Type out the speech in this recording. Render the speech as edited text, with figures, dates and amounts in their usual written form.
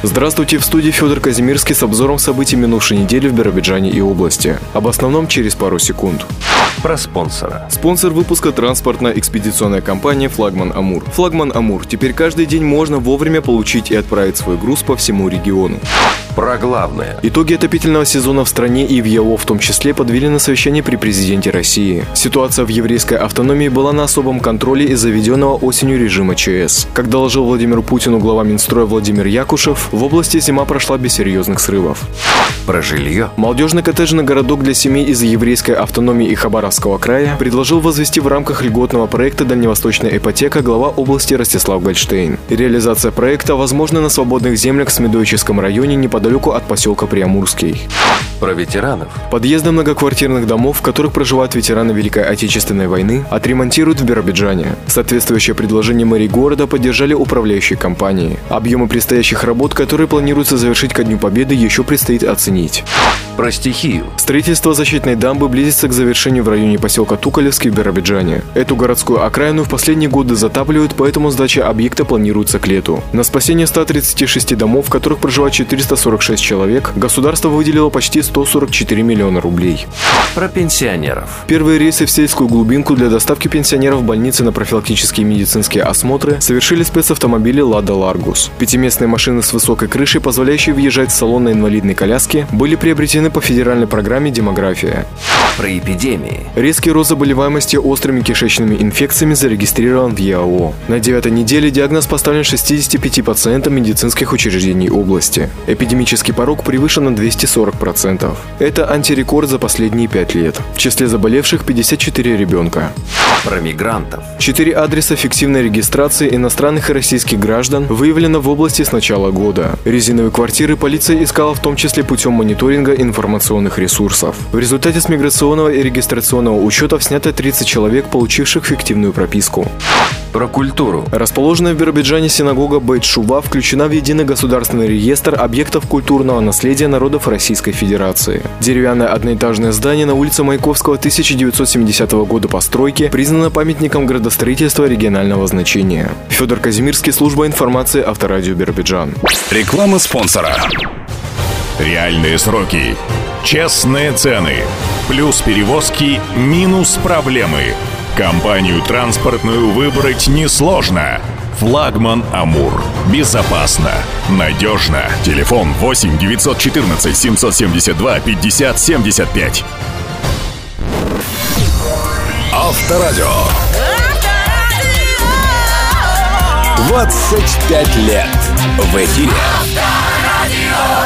Здравствуйте, в студии Федор Казимирский с обзором событий минувшей недели в Биробиджане и области. Об основном через пару секунд. Про спонсора. Спонсор выпуска – транспортно-экспедиционная компания «Флагман Амур». «Флагман Амур» теперь каждый день можно вовремя получить и отправить свой груз по всему региону. Про главное. Итоги отопительного сезона в стране и в ЕО в том числе подвели на совещании при президенте России. Ситуация в еврейской автономии была на особом контроле из-за введенного осенью режима ЧС. Как доложил Владимиру Путину глава Минстроя Владимир Якушев, в области зима прошла без серьезных срывов. Про жилье. Молодежный коттеджный городок для семей из еврейской автономии и Хабаровского края предложил возвести в рамках льготного проекта «Дальневосточная ипотека» глава области Ростислав Гольштейн. Реализация проекта возможна на свободных землях в Смедовическом районе неподалеку от поселка Приамурский. Про ветеранов. Подъезды многоквартирных домов, в которых проживают ветераны Великой Отечественной войны, отремонтируют в Биробиджане. Соответствующее предложение мэрии города поддержали управляющие компании. Объемы предстоящих работ, которые планируется завершить ко Дню Победы, еще предстоит оценить. Про стихию. Строительство защитной дамбы близится к завершению в районе поселка Тукалевский в Биробиджане. Эту городскую окраину в последние годы затапливают, поэтому сдача объекта планируется к лету. На спасение 136 домов, в которых проживает 446 человек, государство выделило почти 144 миллиона рублей. Про пенсионеров. Первые рейсы в сельскую глубинку для доставки пенсионеров в больницы на профилактические медицинские осмотры совершили спецавтомобили «Лада Ларгус». Пятиместные машины с высокой крышей, позволяющие въезжать в салон на инвалидной коляске, были приобретены по федеральной программе «Демография». Про эпидемии. Резкий рост заболеваемости острыми кишечными инфекциями зарегистрирован в ЕАО. На 9-й неделе диагноз поставлен 65 пациентам медицинских учреждений области. Эпидемический порог превышен на 240%. Это антирекорд за последние 5 лет. В числе заболевших 54 ребенка. Про мигрантов. 4 адреса фиктивной регистрации иностранных и российских граждан выявлено в области с начала года. Резиновые квартиры полиция искала в том числе путем мониторинга информационных ресурсов. В результате с миграционного и регистрационного учетов снято 30 человек, получивших фиктивную прописку. Про культуру. Расположенная в Биробиджане синагога Бейт-Шува включена в единый государственный реестр объектов культурного наследия народов Российской Федерации. Деревянное одноэтажное здание на улице Маяковского 1970 года постройки признано памятником градостроительства регионального значения. Федор Казимирский, служба информации, Авторадио Биробиджан. Реклама спонсора. Реальные сроки. Честные цены. Плюс перевозки, минус проблемы. Компанию транспортную выбрать несложно. «Флагман Амур». Безопасно, надежно. Телефон 8 914 772 50 75. Авторадио. 25 лет в эфире.